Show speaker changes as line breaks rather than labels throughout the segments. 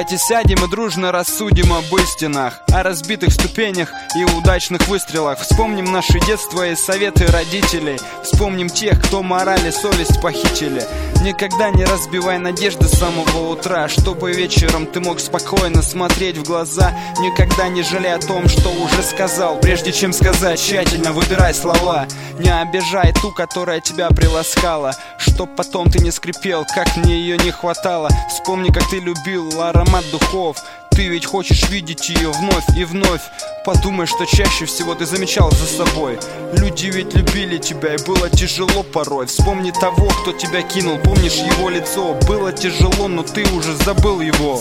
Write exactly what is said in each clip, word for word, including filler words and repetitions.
Давайте сядем и дружно рассудим об истинах, о разбитых ступенях и удачных выстрелах. Вспомним наше детство и советы родителей. Вспомним тех, кто мораль и совесть похитили. Никогда не разбивай надежды с самого утра, чтобы вечером ты мог спокойно смотреть в глаза. Никогда не жалей о том, что уже сказал. Прежде чем сказать, тщательно выбирай слова. Не обижай ту, которая тебя приласкала, чтоб потом ты не скрипел, как мне ее не хватало. Вспомни, как ты любил аромат духов. Ты ведь хочешь видеть ее вновь и вновь. Подумай, что чаще всего ты замечал за собой. Люди ведь любили тебя, и было тяжело порой. Вспомни того, кто тебя кинул, помнишь его лицо. Было тяжело, но ты уже забыл его.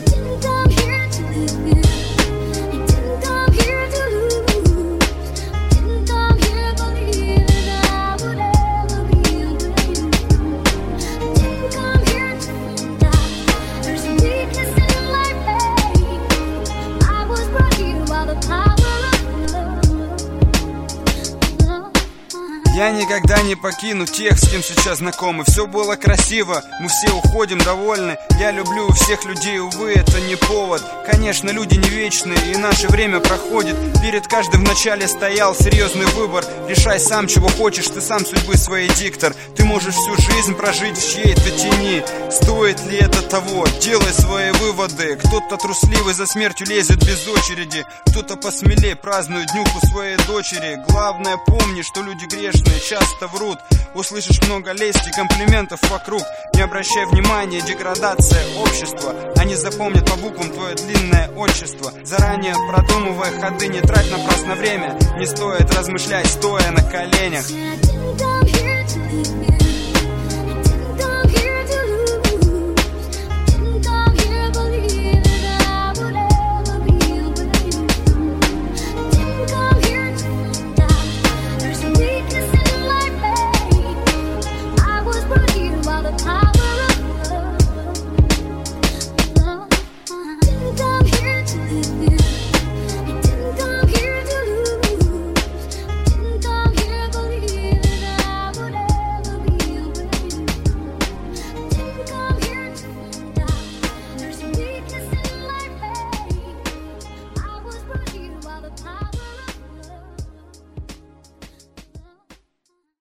Я никогда не покину тех, с кем сейчас знакомы. Все было красиво, мы все уходим довольны. Я люблю всех людей, увы, это не повод. Конечно, люди не вечные, и наше время проходит. Перед каждым вначале стоял серьезный выбор. Решай сам, чего хочешь, ты сам судьбы своей диктор. Ты можешь всю жизнь прожить в чьей-то тени. Стоит ли это того? Делай свои выводы. Кто-то трусливый за смертью лезет без очереди, кто-то посмелее празднует днюху своей дочери. Главное, помни, что люди грешные часто врут. Услышишь много лести, комплиментов вокруг. Не обращай внимания, деградация общества. Они запомнят по буквам твое длинное отчество. Заранее продумывая ходы, не трать напрасно время. Не стоит размышлять, стоя на коленях.
Come here to